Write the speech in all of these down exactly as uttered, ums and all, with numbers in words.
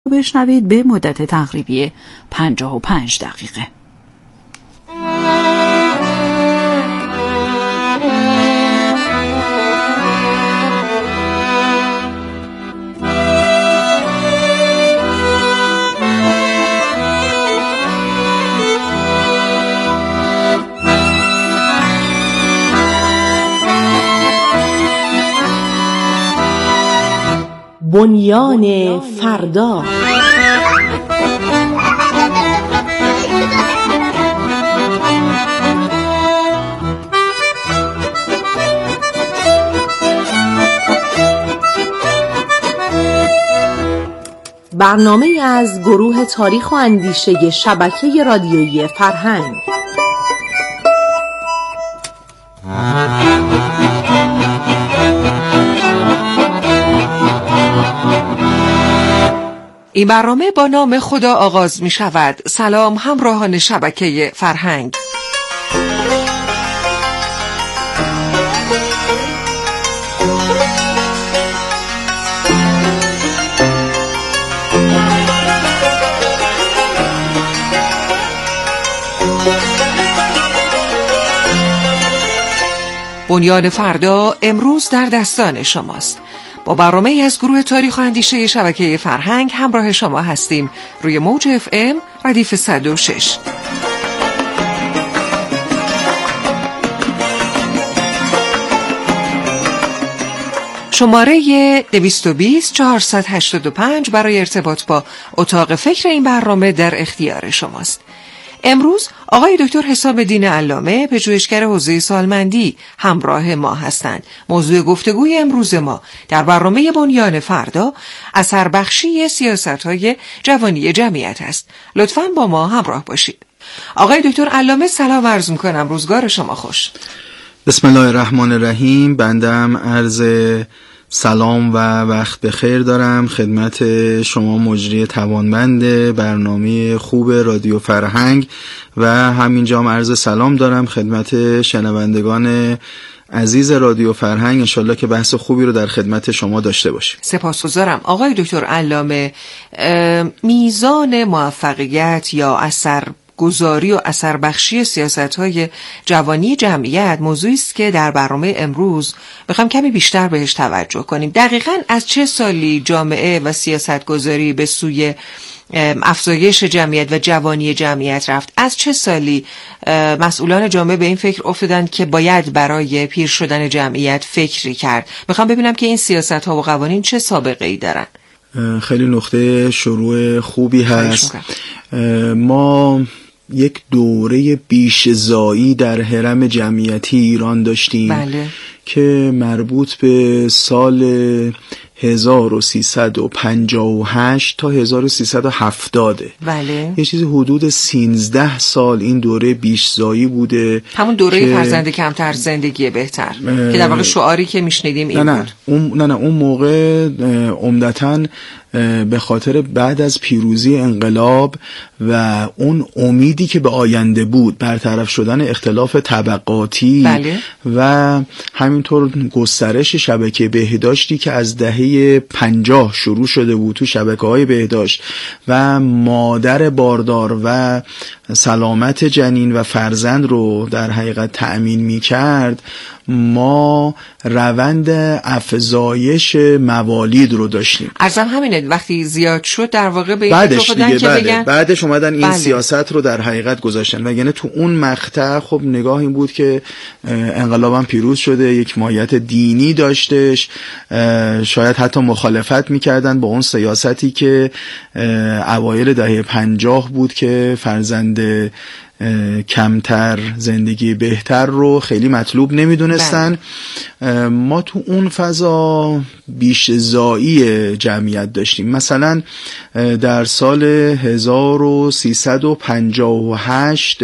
بشنوید به مدت تقریبی پنجاه و پنج دقیقه. بنیان فردا. برنامه از گروه تاریخ و اندیشه شبکه رادیویی فرهنگ. این برنامه با نام خدا آغاز می شود. سلام همراهان شبکه فرهنگ. بنیان فردا امروز در دستان شماست. با برنامه از گروه تاریخ و اندیشه شبکه فرهنگ همراه شما هستیم روی موج اف ام ردیف صد و شش. شماره دویست و بیست چهارصد و هشتاد و پنج برای ارتباط با اتاق فکر این برنامه در اختیار شماست. امروز آقای دکتر حسام الدین علامه پژوهشگر حوزه سالمندی همراه ما هستند. موضوع گفتگوی امروز ما در برنامه بنیان فردا اثر بخشی سیاست‌های جوانی جمعیت است. لطفاً با ما همراه باشید. آقای دکتر علامه سلام عرض می‌کنم، روزگار شما خوش. بسم الله الرحمن الرحیم. بندم عرض سلام و وقت بخیر دارم خدمت شما مجری توانمند برنامه خوب رادیو فرهنگ و همینجا هم عرض سلام دارم خدمت شنوندگان عزیز رادیو فرهنگ. انشالله که بحث خوبی رو در خدمت شما داشته باشیم. سپاسگزارم. آقای دکتر علامه، میزان موفقیت یا اثر گذاری و اثر بخشی سیاست‌های جوانی جمعیت موضوعی است که در برنامه امروز می‌خوام کمی بیشتر بهش توجه کنیم. دقیقاً از چه سالی جامعه و سیاست گذاری به سوی افزایش جمعیت و جوانی جمعیت رفت؟ از چه سالی مسئولان جامعه به این فکر افتادند که باید برای پیر شدن جمعیت فکری کرد؟ می‌خوام ببینم که این سیاست‌ها و قوانین چه سابقه‌ای دارن. خیلی نقطه شروع خوبی هست. ما یک دوره بیش‌زایی در هرم جمعیتی ایران داشتیم. بله. که مربوط به سال هزار و سیصد و پنجاه و هشت تا هزار و سیصد و هفتاد. بله. یه چیزی حدود سیزده سال این دوره بیش‌زایی بوده. همون دوره که... فرزند کمتر زندگی بهتر اه... که در واقع شعاری که میشنیدیم این نه نه. بود. اون نه نه اون موقع عمدتاً به خاطر بعد از پیروزی انقلاب و اون امیدی که به آینده بود، برطرف شدن اختلاف طبقاتی. بله. و همینطور گسترش شبکه بهداشتی که از دهه پنجاه شروع شده بود تو شبکه‌های بهداشت و مادر باردار و سلامت جنین و فرزند رو در حقیقت تأمین می کرد، ما روند افزایش موالید رو داشتیم. ارزم همینه، وقتی زیاد شد در واقع به این بعدش دیگه که بعد بگن بعدش اومدن این بله. سیاست رو در حقیقت گذاشتن و یعنی تو اون مقطع خب نگاه این بود که انقلابم پیروز شده، یک ماهیت دینی داشتش، شاید حتی مخالفت میکردن با اون سیاستی که اوایل دهه پنجاه بود که فرزند کمتر زندگی بهتر رو خیلی مطلوب نمیدونستن. ما تو اون فضا بیش‌زایی جمعیت داشتیم. مثلا در سال هزار و سیصد و پنجاه و هشت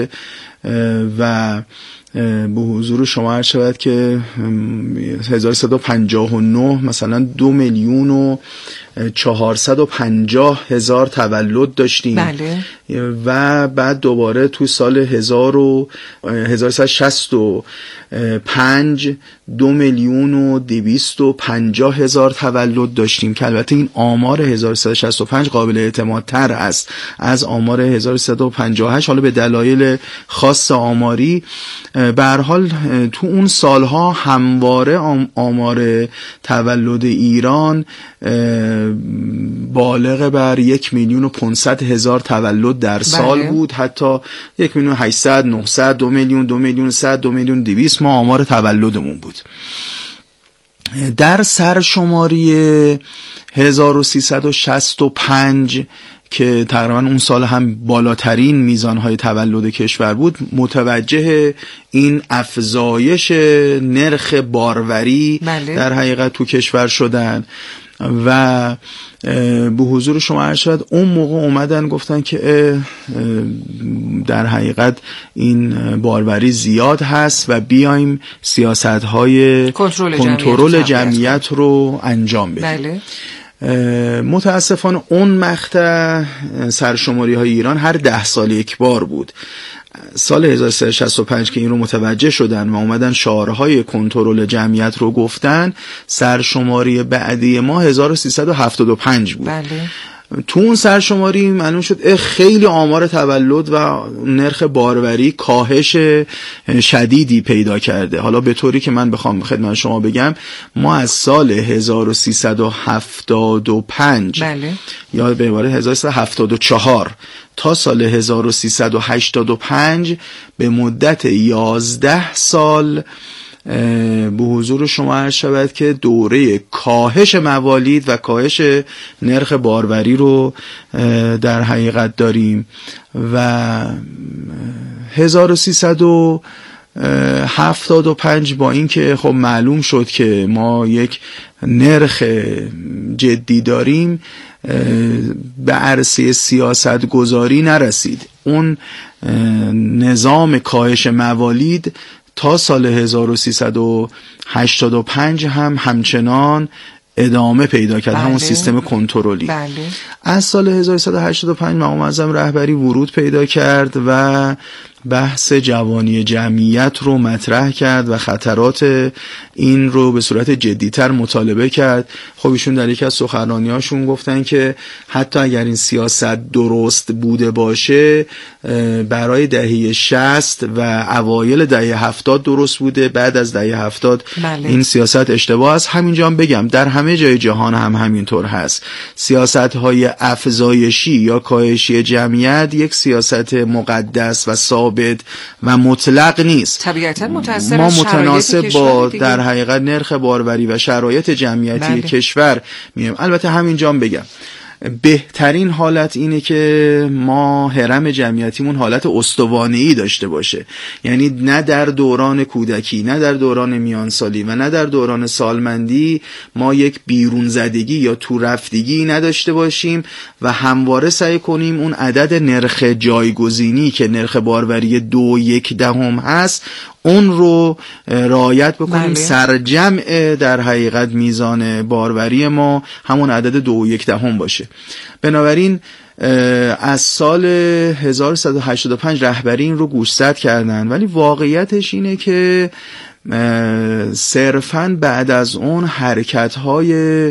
و به حضور شما عرض شود که هزار و سیصد و پنجاه و نه مثلا دو میلیون و چهارصد و پنجاه هزار تولد داشتیم. بله. و بعد دوباره تو سال هزار و سیصد و شصت و پنج دو میلیون و دویست و پنجاه هزار تولد داشتیم که البته این آمار هزار و سیصد و شصت و پنج قابل اعتماد تر است از آمار هزار و سیصد و پنجاه و هشت، حالا به دلایل خاص آماری. به هر حال تو اون سالها همواره آمار تولد ایران بالغ بر یک میلیون و پانصد هزار تولد در سال بله. بود، حتی یک میلیون و هشتصد، نهصد، دو میلیون، دو میلیون صد، دو میلیون دویست ما آمار تولدمون بود. در سرشماری هزار و سیصد و شصت و پنج که تقریبا اون سال هم بالاترین میزانهای تولد کشور بود، متوجه این افزایش نرخ باروری بله. در حقیقت تو کشور شدن و به حضور شما عرض شد اون موقع اومدن گفتن که در حقیقت این باروری زیاد هست و بیایم سیاست‌های کنترل جمعیت رو انجام بدیم. بله. متاسفانه اون مقطع سرشماری های ایران هر ده سال یک بار بود. سال هزار و سیصد و شصت و پنج که این رو متوجه شدن و اومدن شعارهای کنترل جمعیت رو گفتن، سرشماری بعدی ما هزار و سیصد و هفتاد و پنج بود. بله. تو اون سرشماری معلوم شد خیلی آمار تولد و نرخ باروری کاهش شدیدی پیدا کرده. حالا به طوری که من بخوام خدمت شما بگم، ما از سال هزار و سیصد و هفتاد و پنج بله. یا به عبارت هزار و سیصد و هفتاد و چهار تا سال هزار و سیصد و هشتاد و پنج به مدت یازده سال به حضور شما عرض شود که دوره کاهش موالید و کاهش نرخ باروری رو در حقیقت داریم و هزار و سیصد و هفتاد و پنج با این که خب معلوم شد که ما یک نرخ جدی داریم، به عرصه سیاست گذاری نرسید. اون نظام کاهش موالید تا سال هزار و سیصد و هشتاد و پنج هم همچنان ادامه پیدا کرد. بله. همون سیستم کنترلی. بله. از سال هزار و سیصد و هشتاد و پنج مقام معظم رهبری ورود پیدا کرد و بحث جوانی جمعیت رو مطرح کرد و خطرات این رو به صورت جدیتر مطالبه کرد. خب ایشون در یکی از سخنرانی‌هاشون گفتن که حتی اگر این سیاست درست بوده باشه، برای دهه شصت و اوایل دهه هفتاد درست بوده، بعد از دهه هفتاد بله. این سیاست اشتباه است. همینجا هم بگم در همه جای جهان هم همینطور هست. سیاست‌های افزایشی یا کاهشی جمعیت یک سیاست مقدس و ثابت و مطلق نیست. طبیعتاً متأثر ما متناسب با در حقیقت نرخ باروری و شرایط جمعیتی بله. کشور میایم. البته همینجا هم بگم بهترین حالت اینه که ما هرم جمعیتیمون حالت استوانه‌ای داشته باشه، یعنی نه در دوران کودکی، نه در دوران میانسالی و نه در دوران سالمندی ما یک بیرون زدگی یا تو رفتگی نداشته باشیم و همواره سعی کنیم اون عدد نرخ جایگزینی که نرخ باروری دو یک دهم هست اون رو رعایت بکنیم. بله. سرجمع در حقیقت میزان باروری ما همون عدد دو و یک دهم باشه. بنابراین از سال هزار و سیصد و هشتاد و پنج رهبری این رو گوشزد کردن، ولی واقعیتش اینه که صرفاً بعد از اون حرکت‌های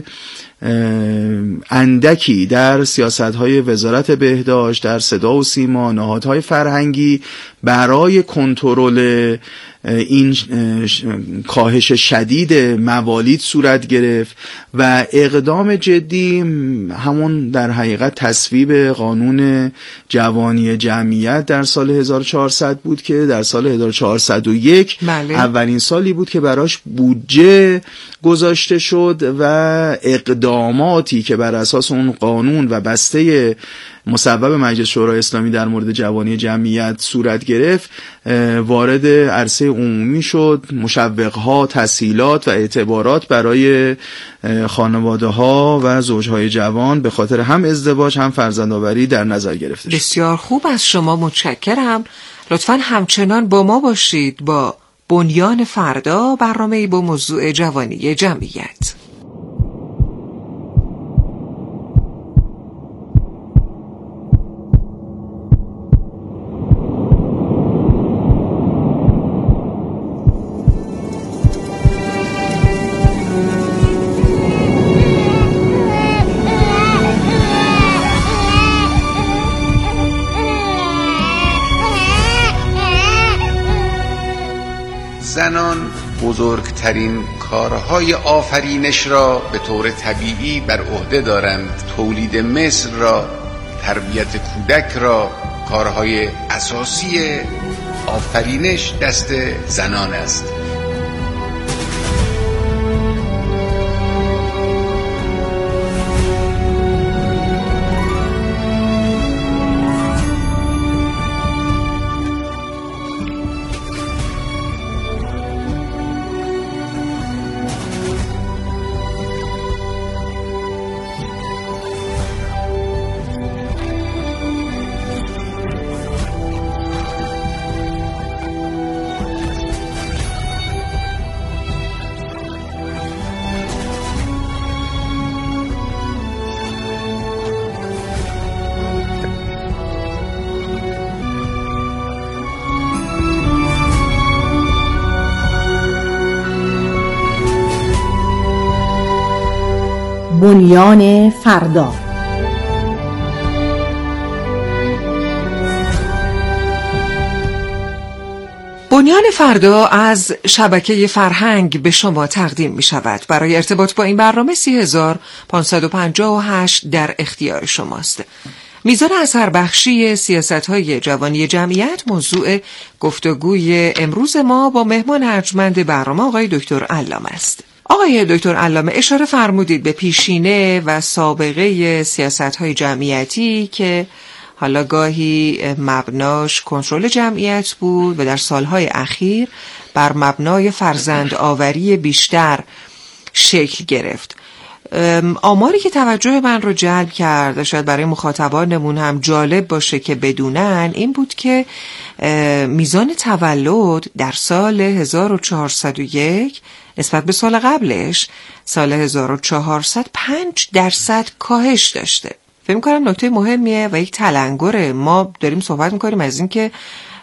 اندکی در سیاست‌های وزارت بهداشت، در صدا و سیما، نهادهای فرهنگی برای کنترل این کاهش شدید موالید صورت گرفت و اقدام جدی همون در حقیقت تصویب قانون جوانی جمعیت در سال هزار و چهارصد بود که در سال هزار و چهارصد و یک بله. اولین سالی بود که براش بودجه گذاشته شد و اقداماتی که بر اساس اون قانون و بسته مصوب مجلس شورای اسلامی در مورد جوانی جمعیت صورت گرفت وارد عرصه عمومی شد. مشوق‌ها، تسهیلات و اعتبارات برای خانواده‌ها و زوج‌های جوان به خاطر هم ازدواج هم فرزندآوری در نظر گرفته شد. بسیار خوب، از شما متشکرم. لطفاً همچنان با ما باشید با بنیان فردا، برنامه‌ای با موضوع جوانی جمعیت. زنان بزرگترین کارهای آفرینش را به طور طبیعی بر عهده دارند. تولید مثل را، تربیت کودک را، کارهای اساسی آفرینش دست زنان است. بنیان فردا. بنیان فردا از شبکه فرهنگ به شما تقدیم می شود. برای ارتباط با این برنامه سی هزار پانصد و پنجاه و هشت در اختیار شماست. میزان اثربخشی سیاست‌های جوانی جمعیت موضوع گفتگوی امروز ما با مهمان ارجمند برنامه آقای دکتر علامه است. آقای دکتر علامه، اشاره فرمودید به پیشینه و سابقه سیاست‌های جمعیتی که حالا گاهی مبناش کنترل جمعیت بود و در سالهای اخیر بر مبنای فرزند آوری بیشتر شکل گرفت. آماری که توجه من رو جلب کرد و شاید برای مخاطبانمون هم جالب باشه که بدونن این بود که میزان تولد در سال هزار و چهارصد و یک نسبت به سال قبلش سال هزار و چهارصد پنج درصد کاهش داشته. فکر می‌کنم نکته مهمیه و یک تلنگره. ما داریم صحبت می‌کنیم از این که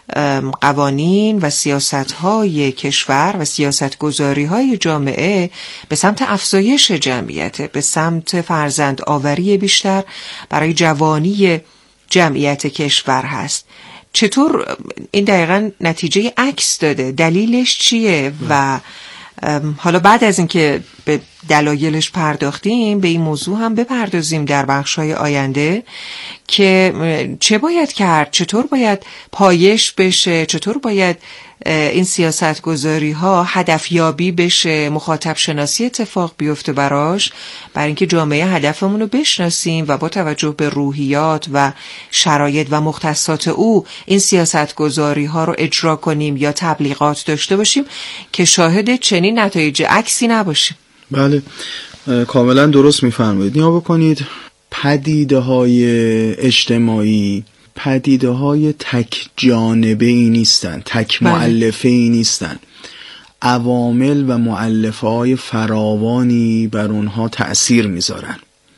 قوانین و سیاست‌های کشور و سیاست‌گذاری‌های جامعه به سمت افزایش جمعیت، به سمت فرزند آوری بیشتر برای جوانی جمعیت کشور هست. چطور این دقیقاً نتیجه عکس داده؟ دلیلش چیه؟ و حالا بعد از اینکه به دلایلش پرداختیم به این موضوع هم بپردازیم در بخش‌های آینده که چه باید کرد، چطور باید پایش بشه، چطور باید این سیاستگذاری ها هدفیابی بشه، مخاطب شناسی اتفاق بیفته براش، برای اینکه جامعه هدفمون رو بشناسیم و با توجه به روحیات و شرایط و مختصات او این سیاستگذاری ها رو اجرا کنیم یا تبلیغات داشته باشیم که شاهد چنین نتایج عکسی نباشیم. بله، کاملا درست میفرمایید. نیا بکنید پدیده های اجتماعی پدیده های تک جانبه ای نیستن، تک مؤلفه ای نیستن. عوامل و مؤلفه های فراوانی بر اونها تأثیر میذارن.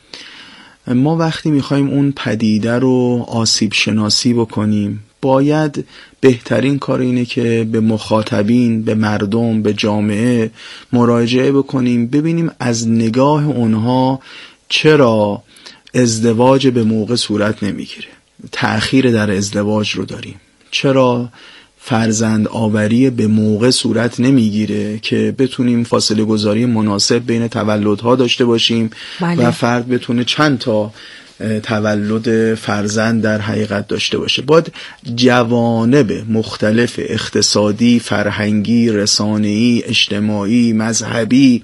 ما وقتی میخوایم اون پدیده رو آسیب شناسی بکنیم باید بهترین کار اینه که به مخاطبین، به مردم، به جامعه مراجعه بکنیم، ببینیم از نگاه اونها چرا ازدواج به موقع صورت نمیگیره، تأخیر در ازدواج رو داریم، چرا فرزند آوری به موقع صورت نمیگیره که بتونیم فاصله گذاری مناسب بین تولدها داشته باشیم بله. و فرد بتونه چند تا تولد فرزند در حقیقت داشته باشه. باید جوانب مختلف اقتصادی، فرهنگی، رسانه‌ای، اجتماعی، مذهبی،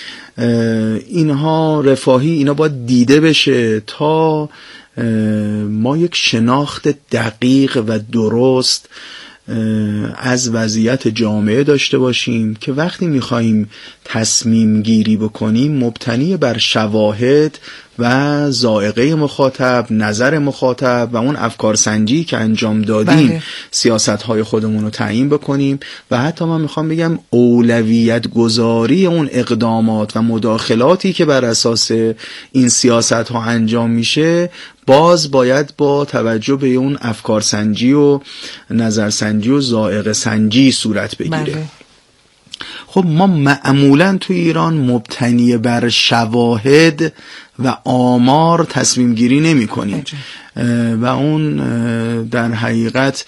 اینها رفاهی، اینا باید دیده بشه تا ما یک شناخت دقیق و درست از وضعیت جامعه داشته باشیم که وقتی میخواییم تصمیم گیری بکنیم مبتنی بر شواهد و ذائقه مخاطب، نظر مخاطب و اون افکار سنجی که انجام دادیم بله. سیاست های خودمون رو تعیین بکنیم و حتی من میخوام بگم اولویت گذاری اون اقدامات و مداخلاتی که بر اساس این سیاست ها انجام میشه باز باید با توجه به اون افکار سنجی و نظر سنجی و ذائقه سنجی صورت بگیره بله. خب ما معمولاً تو ایران مبتنی بر شواهد و آمار تصمیم گیری نمی کنیم و اون در حقیقت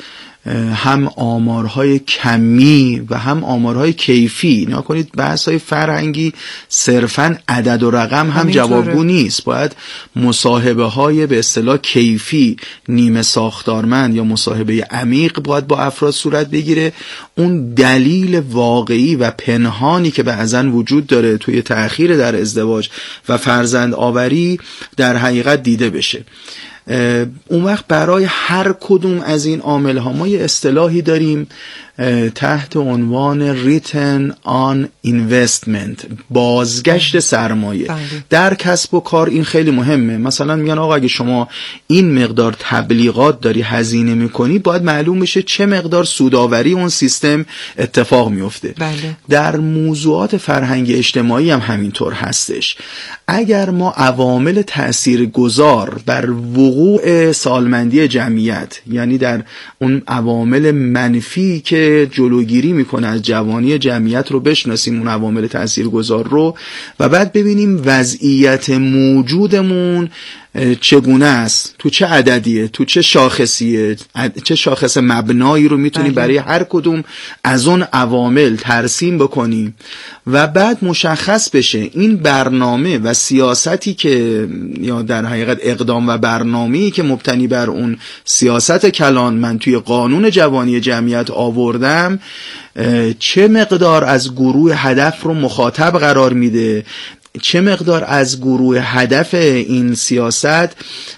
هم آمارهای کمی و هم آمارهای کیفی. نگاه کنید بحث‌های فرهنگی صرفاً عدد و رقم هم جوابگو نیست، باید مصاحبه های به اصطلاح کیفی نیمه ساختارمند یا مصاحبه عمیق باید با افراد صورت بگیره. اون دلیل واقعی و پنهانی که بعضن وجود داره توی تأخیر در ازدواج و فرزند آوری در حقیقت دیده بشه. اون وقت برای هر کدوم از این عامل ها ما یه اصطلاحی داریم تحت عنوان return on investment، بازگشت سرمایه. بله. در کسب و کار این خیلی مهمه. مثلا میگن آقا اگه شما این مقدار تبلیغات داری هزینه میکنی، باید معلوم بشه چه مقدار سوداوری اون سیستم اتفاق میفته. بله. در موضوعات فرهنگ اجتماعی هم همینطور هستش. اگر ما عوامل تاثیرگذار بر وقوع سالمندی جمعیت، یعنی در اون عوامل منفی که جلوگیری میکنه از جوانی جمعیت رو بشناسیم، اون عوامل تاثیرگذار رو، و بعد ببینیم وضعیت موجودمون چگونه است، تو چه عددیه، تو چه شاخصیه، چه شاخص مبنایی رو میتونیم برای هر کدوم از اون عوامل ترسیم بکنیم و بعد مشخص بشه این برنامه و سیاستی که، یا در حقیقت اقدام و برنامه‌ای که مبتنی بر اون سیاست کلان من توی قانون جوانی جمعیت آوردم، چه مقدار از گروه هدف رو مخاطب قرار میده، چه مقدار از گروه هدف این سیاست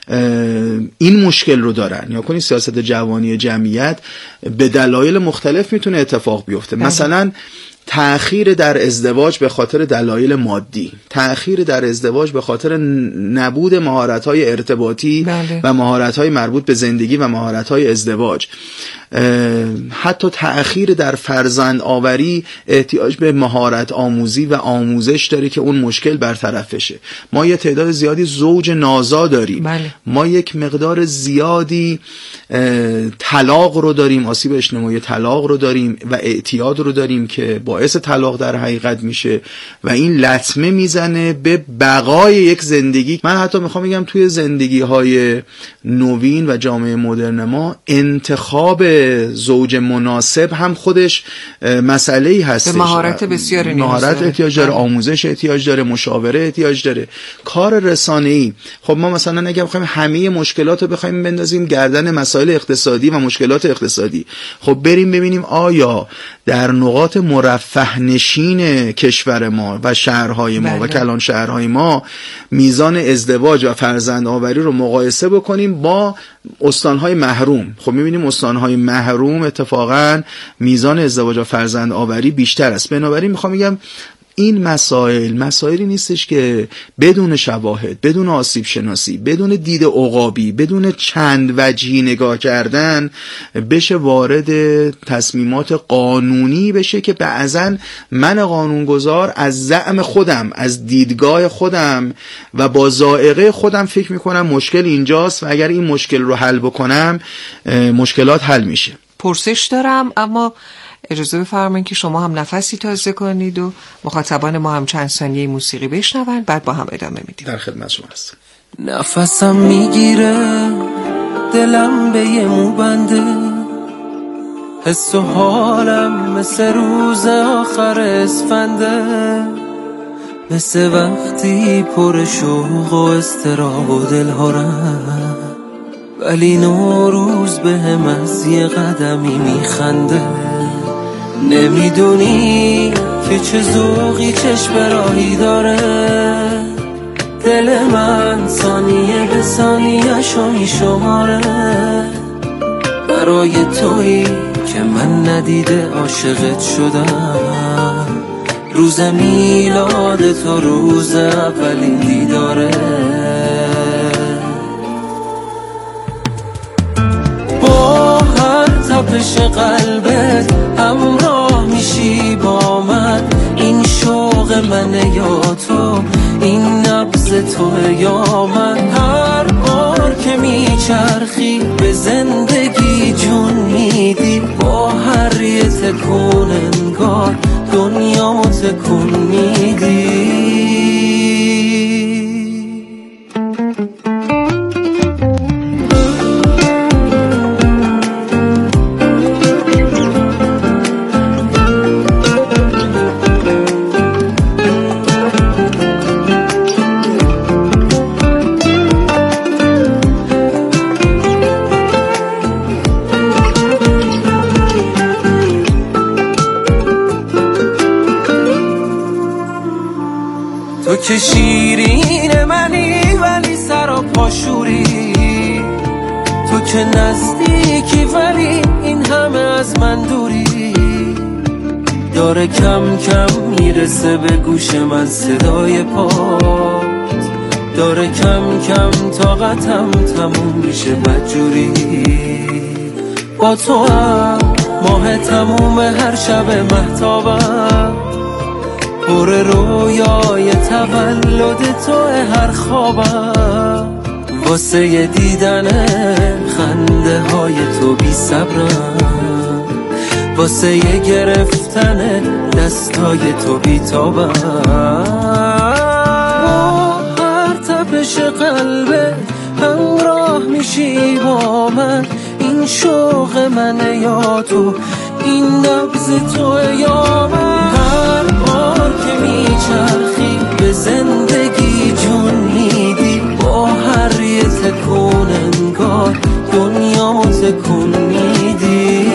این مشکل رو دارن. یا کنید سیاست جوانی جمعیت به دلایل مختلف میتونه اتفاق بیفته. بله. مثلا تأخیر در ازدواج به خاطر دلایل مادی، تأخیر در ازدواج به خاطر نبود مهارت‌های ارتباطی. بله. و مهارت‌های مربوط به زندگی و مهارت‌های ازدواج. حتی تأخیر در فرزند آوری احتیاج به مهارت آموزی و آموزش داره که اون مشکل برطرف بشه. ما یه تعداد زیادی زوج نازا داریم. بله. ما یک مقدار زیادی طلاق رو داریم، آسیب اجتماعی طلاق رو داریم و اعتیاد رو داریم که باعث طلاق در حقیقت میشه و این لطمه میزنه به بقای یک زندگی. من حتی میخوام بگم توی زندگی های نوین و جامعه مدرن ما انتخاب زوج مناسب هم خودش مسئله‌ای هستش. به مهارت بسیار نیاز مهارت داره. احتیاج داره، آموزش احتیاج داره، مشاوره احتیاج داره، کار رسانه‌ای. خب ما مثلا اگه بخوایم همه مشکلات رو بخوایم بندازیم گردن مسائل اقتصادی و مشکلات اقتصادی، خب بریم ببینیم آیا در نقاط مرفه نشین کشور ما و شهرهای ما بله. و کلان شهرهای ما میزان ازدواج و فرزند آوری رو مقایسه بکنیم با استانهای محروم. خب میبینیم استانهای محروم اتفاقا میزان ازدواج و فرزند آوری بیشتر است. بنابراین میخوام بگم این مسائل مسائلی نیستش که بدون شواهد، بدون آسیب شناسی، بدون دید عقابی، بدون چند وجهی نگاه کردن بشه وارد تصمیمات قانونی بشه که بعضن من قانونگذار از زعم خودم، از دیدگاه خودم و با ذائقه خودم فکر میکنم مشکل اینجاست و اگر این مشکل رو حل بکنم مشکلات حل میشه. پرسش دارم اما اجازه بفرمایید که شما هم نفسی تازه کنید و مخاطبان ما هم چند ثانیه موسیقی بشنون، بعد با هم ادامه میدیم. در خدمت شما هستم. نفسم میگیره، دلم به یه مو بنده، حس و حالم مثل روز آخر اسفنده، مثل وقتی پر شوق و استراب و دلهارم، ولی نوروز به هم از یه قدمی میخنده. نمیدونی که چه ذوقی چشم راهی داره، دل من ثانیه به ثانیه شو میشماره، برای تویی که من ندیده عاشقت شدم، روز میلاد تو روز اولین دیداره. با هر تپش قلبت همراه میشی با من، این شوق منه یا تو، این نبض تو یا من، هر بار که میچرخی به زندگی جون میدی، با هر یه تکون انگار دنیامو تکون میدی. که شیرین منی ولی سر و پاشوری، تو که نزدیکی ولی این همه از من دوری. داره کم کم میرسه به گوش من صدای پات، داره کم کم طاقتم تموم میشه بدجوری. با تو هم ماه تموم هر شب مهتابم، پر رویای تولد تو هر خوابم. واسه دیدن خنده های تو بی صبرم، واسه گرفتن دستای تو بی تابم. با هر تپش قلبه همراه میشی با من، این شوق من یا تو، این نبض تو یا من. هر بار که میچرخی به زندگی جون میدی، با هر یه تکون انگار دنیامو تکون میدی.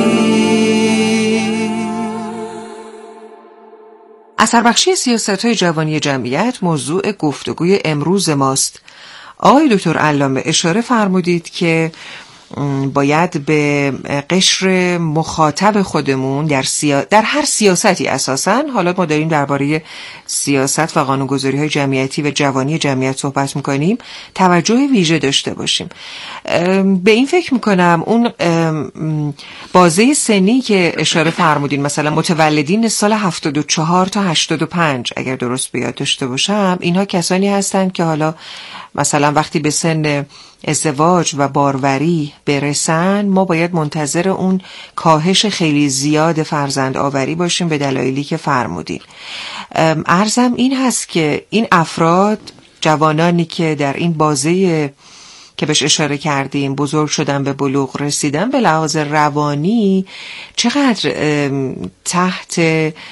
اثر بخشی سیاست‌های جوانی جمعیت موضوع گفتگوی امروز ماست. آقای دکتر علامه اشاره فرمودید که باید به قشر مخاطب خودمون در, سیا... در هر سیاستی اساساً، حالا ما داریم درباره سیاست و قانونگذاری‌های جمعیتی و جوانی جمعیت صحبت می‌کنیم، توجه ویژه داشته باشیم. به این فکر می‌کنم اون بازه سنی که اشاره فرمودین، مثلا متولدین سال هفتاد و چهار تا هشتاد و پنج اگر درست به یاد داشته باشم، اینها کسانی هستند که حالا مثلا وقتی به سن ازدواج و باروری برسن، ما باید منتظر اون کاهش خیلی زیاد فرزند آوری باشیم به دلایلی که فرمودین. عرضم این هست که این افراد، جوانانی که در این بازه که بهش اشاره کردیم بزرگ شدن، به بلوغ رسیدن، به لحاظ روانی چقدر تحت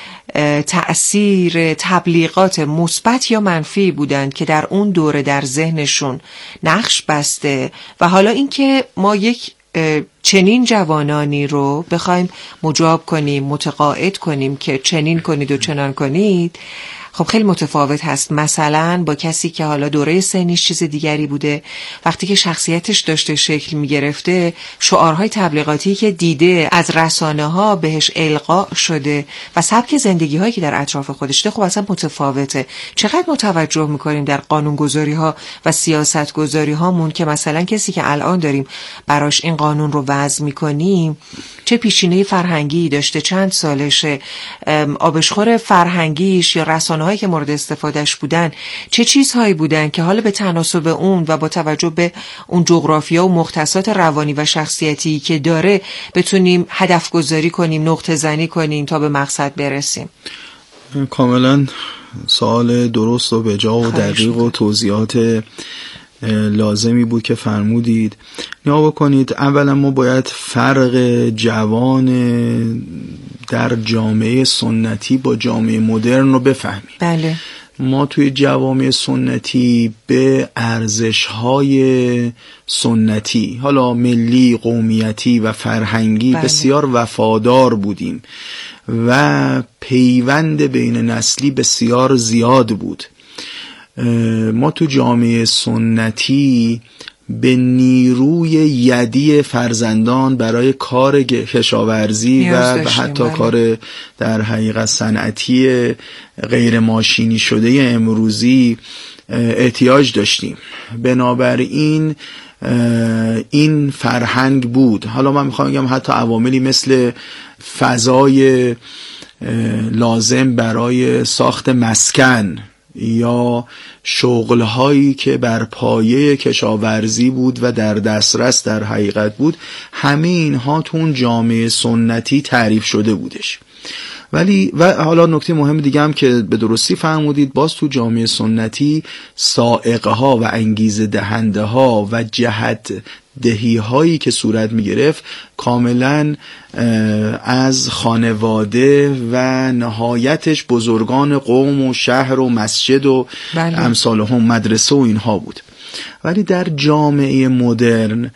تأثیر تبلیغات مثبت یا منفی بودند که در اون دوره در ذهنشون نقش بسته، و حالا اینکه ما یک چنین جوانانی رو بخوایم مجاب کنیم، متقاعد کنیم که چنین کنید و چنان کنید، خب خیلی متفاوت هست مثلا با کسی که حالا دوره سنیش چیز دیگری بوده. وقتی که شخصیتش داشته شکل می گرفته، شعارهای تبلیغاتی که دیده از رسانه ها بهش القا شده و سبک زندگی هایی که در اطراف خودش ده، خب اصلا متفاوته. چقدر متوجه میکنیم در قانونگذاری ها و سیاست گذاری هامون که مثلا کسی که الان داریم براش این قانون رو وضع میکنیم چه پیشینه فرهنگی داشته، چند سالشه، آبشخور فرهنگیش یا رسانه هایی که مورد استفادهش بودن چه چیزهایی بودن که حالا به تناسب اون و با توجه به اون جغرافیا و مختصات روانی و شخصیتی که داره بتونیم هدف گذاری کنیم، نقطه زنی کنیم تا به مقصد برسیم. کاملا سوال درست و بجا و دقیق و توضیحات لازمی بود که فرمودید. نیا بکنید، اولا ما باید فرق جوان در جامعه سنتی با جامعه مدرن رو بفهمیم. بله. ما توی جوامع سنتی به ارزش‌های سنتی، حالا ملی، قومیتی و فرهنگی، بله، بسیار وفادار بودیم و پیوند بین نسلی بسیار زیاد بود. ما تو جامعه سنتی به نیروی یدی فرزندان برای کار کشاورزی و حتی بله. کار در حقیقت صنعتی غیر ماشینی شده امروزی احتیاج داشتیم. بنابراین این فرهنگ بود. حالا من میخوام بگم حتی عواملی مثل فضای لازم برای ساخت مسکن یا شغلهایی که بر پایه کشاورزی بود و در دسترس در حقیقت بود، همه اینها تو اون جامعه سنتی تعریف شده بودش. ولی و حالا نکته مهم دیگه هم که به درستی فرمودید، باز تو جامعه سنتی سائقه ها و انگیزه دهنده ها و جهت دهی هایی که صورت می گرفت کاملا از خانواده و نهایتش بزرگان قوم و شهر و مسجد و بله. امثال هم مدرسه و اینها بود. ولی در جامعه مدرن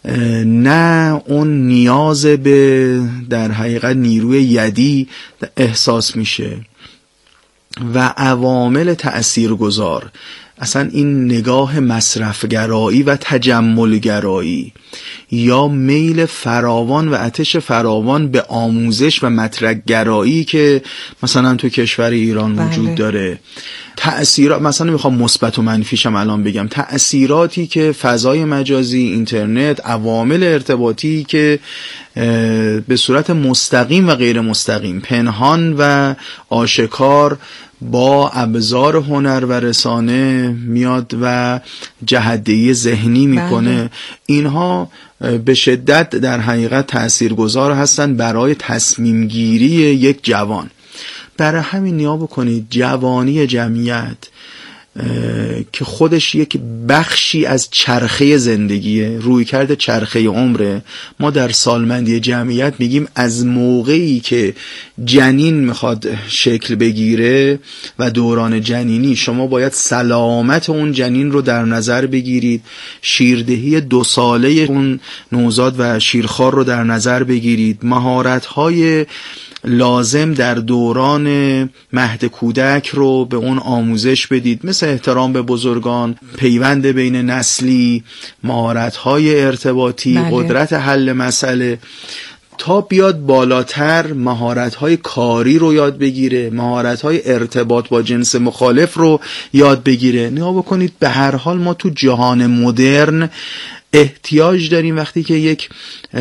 نه اون نیاز به در حقیقت نیروی یدی احساس میشه و عوامل تأثیرگذار، اصلا این نگاه مصرفگرایی و تجملگرایی یا میل فراوان و آتش فراوان به آموزش و مطرح‌گرایی که مثلا تو کشور ایران بله. وجود داره، تأثیرات، مثلا میخوام مثبت و منفیشم الان بگم، تأثیراتی که فضای مجازی، اینترنت، عوامل ارتباطی که به صورت مستقیم و غیر مستقیم، پنهان و آشکار با ابزار هنر و رسانه میاد و جهت‌دهی ذهنی میکنه بله. اینها به شدت در حقیقت تأثیرگذار هستن برای تصمیم گیری یک جوان. برای همین نیا بکنید جوانی جمعیت که خودش یک بخشی از چرخه زندگیه، روی کرده چرخه عمره. ما در سالمندی جمعیت میگیم از موقعی که جنین میخواد شکل بگیره و دوران جنینی، شما باید سلامت اون جنین رو در نظر بگیرید، شیردهی دو ساله اون نوزاد و شیرخوار رو در نظر بگیرید، مهارت‌های لازم در دوران مهد کودک رو به اون آموزش بدید، مثل احترام به بزرگان، پیوند بین نسلی، مهارت‌های ارتباطی، بله. قدرت حل مسئله، تا بیاد بالاتر مهارت‌های کاری رو یاد بگیره، مهارت‌های ارتباط با جنس مخالف رو یاد بگیره. نگاه بکنید به هر حال ما تو جهان مدرن احتیاج داریم وقتی که یک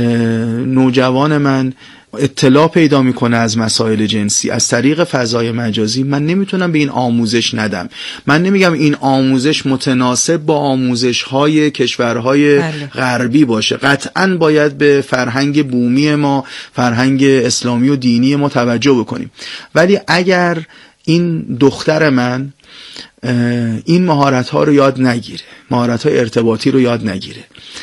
نوجوان من اطلاع پیدا میکنه از مسائل جنسی از طریق فضای مجازی، من نمیتونم به این آموزش ندم. من نمیگم این آموزش متناسب با آموزش های کشورهای بله. غربی باشه، قطعاً باید به فرهنگ بومی ما، فرهنگ اسلامی و دینی ما توجه بکنیم، ولی اگر این دختر من این مهارت ها رو یاد نگیره، مهارت های ارتباطی رو یاد نگیره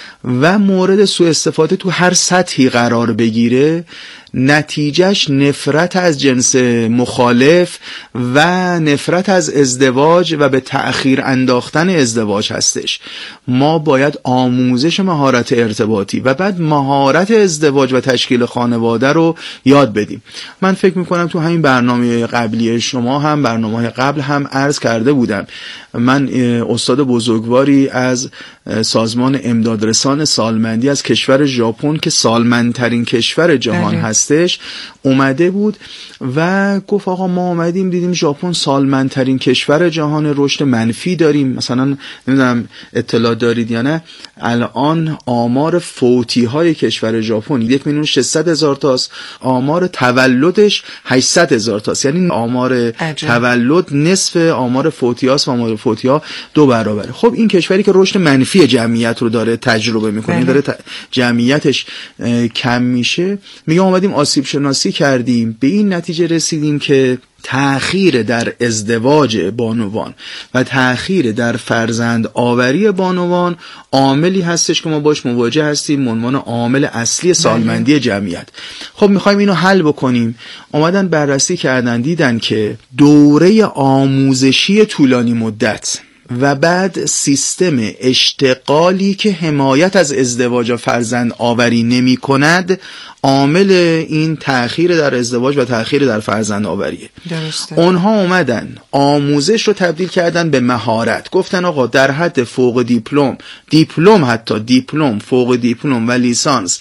و مورد سوء استفاده تو هر سطحی قرار بگیره، نتیجهش نفرت از جنس مخالف و نفرت از ازدواج و به تأخیر انداختن ازدواج هستش. ما باید آموزش مهارت ارتباطی و بعد مهارت ازدواج و تشکیل خانواده رو یاد بدیم. من فکر میکنم تو همین برنامه قبلی شما هم، برنامه قبل هم عرض کرده بودم، من استاد بزرگواری از سازمان امدادرسان سالمندی از کشور ژاپن که سالمندترین کشور جهان هست هستش اومده بود و گفت آقا ما اومدیم دیدیم ژاپن سالمندترین کشور جهان، رشد منفی داریم. مثلا نمیدونم اطلاع دارید یا نه، الان آمار فوتی های کشور ژاپن یک میلیون و ششصد هزار تاست، آمار تولدش هشتصد هزار تاست، یعنی آمار عجب. تولد نصف آمار فوتی هاست و آمار فوتی ها دو برابره. خب این کشوری که رشد منفی جمعیت رو داره تجربه میکنه، داره ت... جمعیتش کم میشه، میگه اومدیم آسیب شناسی کردیم، به این نتیجه رسیدیم که تأخیر در ازدواج بانوان و تأخیر در فرزند آوری بانوان عاملی هستش که ما باش مواجه هستیم، عنوان عامل اصلی سالمندی جمعیت. خب میخوایم اینو حل بکنیم. اومدن بررسی کردن، دیدن که دوره آموزشی طولانی مدت و بعد سیستم اشتغالی که حمایت از ازدواج و فرزند آوری نمی کند عامل این تأخیر در ازدواج و تأخیر در فرزند آوریه. درسته. اونها اومدن آموزش رو تبدیل کردن به مهارت، گفتن آقا در حد فوق دیپلم، دیپلم حتی دیپلم، فوق دیپلم و لیسانس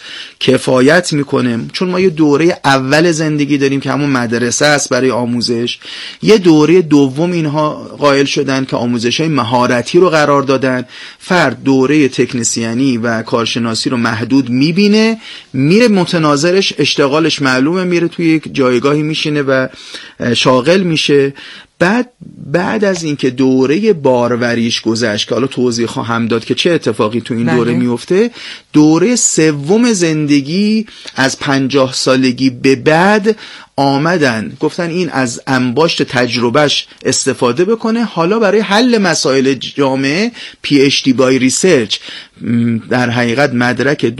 کفایت میکنه، چون ما یه دوره اول زندگی داریم که همون مدرسه است برای آموزش، یه دوره دوم اینها قائل شدن که آموزش‌های مهارتی رو قرار دادن. فرد دوره تکنسیانی و کارشناسی رو محدود میبینه، میره متناظرش، اشتغالش معلومه، میره توی یک جایگاهی میشینه و شاغل میشه. بعد بعد از اینکه دوره باروریش گذشت که حالا توضیح خواهم داد که چه اتفاقی تو این دوره میفته، دوره سوم زندگی از پنجاه سالگی به بعد آمدن گفتن این از انباشت تجربهش استفاده بکنه، حالا برای حل مسائل جامعه پی اچ دی بای ریسرچ در حقیقت مدرک